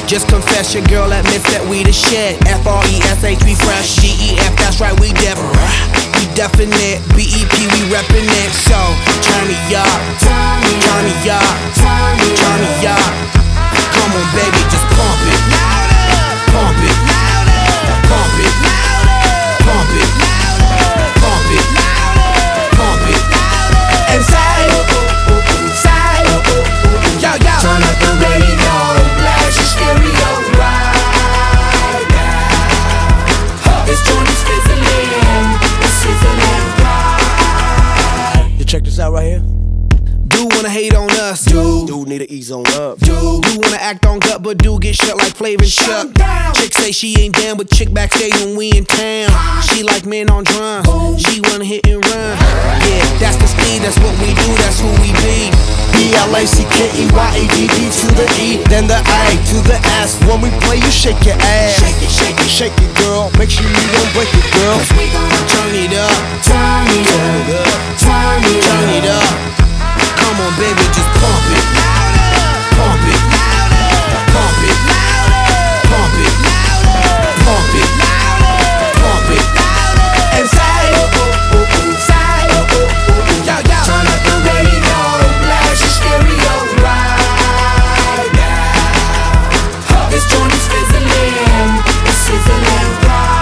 Just confess your girl admits that we the shit. F-R-E-S-H, we fresh. G-E-F, that's right, we different. We definite. B-E-P, we reppin' it. So, turn me up, turn me up, turn me up. Come on, baby, just pump it. Pump it. Pump it. Pump it. Pump it. Pump it. And say, yo, yo. Turn up the radio, blast your stereo right now. This joint is fizzling, it's sizzling right. You check this out right here. Do wanna hate on us, Dude need to ease on up. Do wanna act on gut, but do get shut like Flavor and Chuck. Chick say she ain't down, but chick backstage when we in town. She like men on drums, she wanna hit and run. Yeah, that's the speed, that's what we do, that's who we be. B-L-A-C-K-E-Y-A-D-D to the E, then the A to the S. When we play, you shake your ass. Shake it, shake it, shake it, girl. Make sure you don't break it, girl. Cause we gon' Turn it up, turn it up, turn it up. Come on, baby, just pump it. Pump it. Pump it. Pump it. Pump it. Pump it. And say, yo, yo. Turn up the radio, blast your stereo right now. This joint is fizzling, it's sizzling right.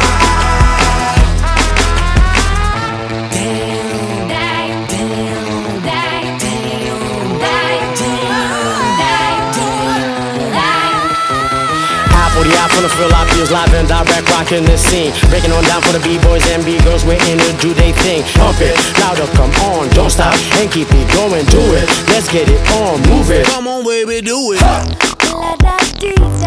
From the Philippines, live and direct, rocking the scene. Breaking on down for the B-boys and B-girls, we're in to do they thing. Pump it, louder, come on, don't stop, and keep it going, do it. Let's get it on, move it. Come on, baby, do it. Let that DJ